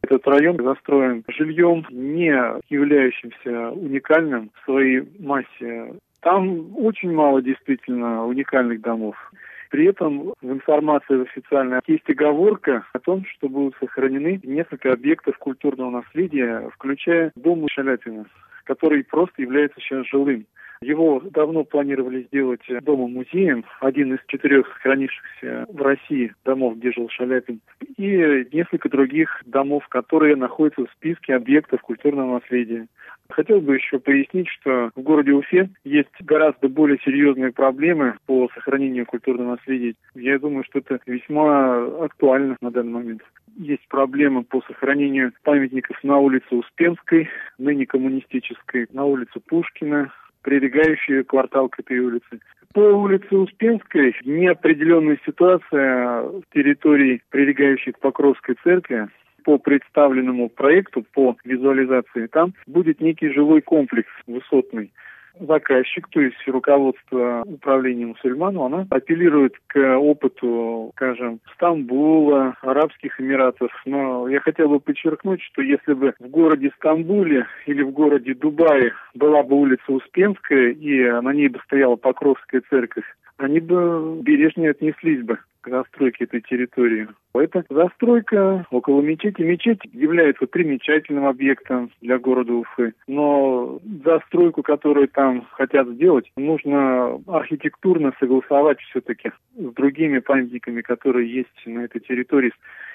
Этот район застроен жильем, не являющимся уникальным в своей массе. Там очень мало действительно уникальных домов. При этом в информации официальной есть оговорка о том, что будут сохранены несколько объектов культурного наследия, включая дом Шаляпина, который просто является сейчас жилым. Его давно планировали сделать домом-музеем, один из 4 сохранившихся в России домов, где жил Шаляпин, и несколько других домов, которые находятся в списке объектов культурного наследия. Хотел бы еще пояснить, что в городе Уфе есть гораздо более серьезные проблемы по сохранению культурного наследия. Я думаю, что это весьма актуально на данный момент. Есть проблемы по сохранению памятников на улице Успенской, ныне коммунистической, на улице Пушкина, прилегающие квартал к этой улице. По улице Успенской неопределенная ситуация в территории, прилегающей к Покровской церкви. По представленному проекту, по визуализации, там будет некий жилой комплекс высотный. Заказчик, то есть руководство управления мусульман, она апеллирует к опыту, скажем, Стамбула, Арабских Эмиратов. Но я хотел бы подчеркнуть, что если бы в городе Стамбуле или в городе Дубае была бы улица Успенская и на ней бы стояла Покровская церковь, они бы бережнее отнеслись бы к застройке этой территории. Эта застройка около мечети. Мечеть является примечательным объектом для города Уфы. Но застройку, которую там хотят сделать, нужно архитектурно согласовать все-таки с другими памятниками, которые есть на этой территории.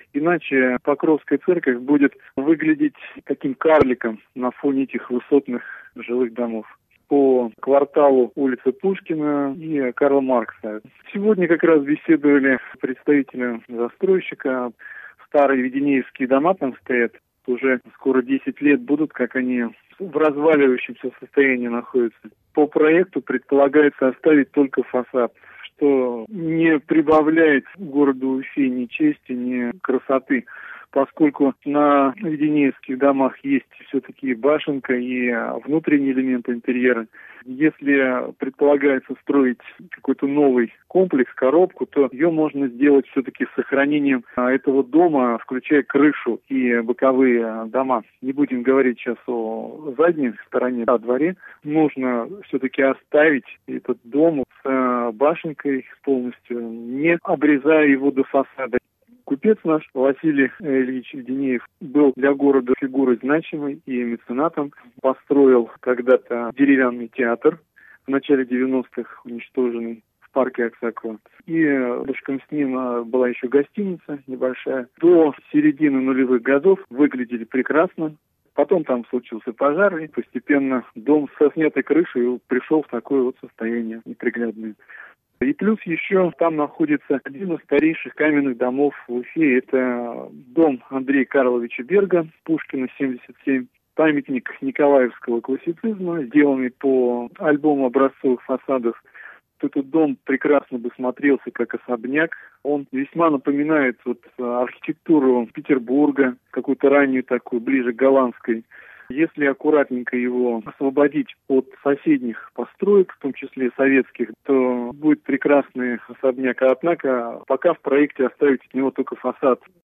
Иначе Покровская церковь будет выглядеть таким карликом на фоне этих высотных жилых домов по кварталу улицы Пушкина и Карла Маркса. Сегодня как раз беседовали с представителем застройщика. Старые веденеевские дома там стоят. Уже скоро 10 лет будут, как они в разваливающемся состоянии находятся. По проекту предполагается оставить только фасад, что не прибавляет городу Уфе ни чести, ни красоты, поскольку на веденеевских домах есть все-таки башенка и внутренний элемент интерьера. Если предполагается строить какой-то новый комплекс, коробку, то ее можно сделать все-таки с сохранением этого дома, включая крышу и боковые дома. Не будем говорить сейчас о задней стороне, о дворе. Нужно все-таки оставить этот дом с башенкой полностью, не обрезая его до фасада. Купец наш Василий Ильич Веденеев был для города фигурой значимой и меценатом. Построил когда-то деревянный театр, в начале 90-х уничтоженный в парке Аксакова. И рядом с ним была еще гостиница небольшая. До середины нулевых годов выглядели прекрасно. Потом там случился пожар, и постепенно дом со снятой крышей пришел в такое вот состояние неприглядное. И плюс еще там находится один из старейших каменных домов в Уфе. Это дом Андрея Карловича Берга, Пушкина, 77. Памятник николаевского классицизма, сделанный по альбому образцовых фасадов. Этот дом прекрасно бы смотрелся как особняк. Он весьма напоминает архитектуру Петербурга, какую-то раннюю такую, ближе к голландской. Если аккуратненько его освободить от соседних построек, в том числе советских, то будет прекрасный особняк. Однако пока в проекте оставить от него только фасад.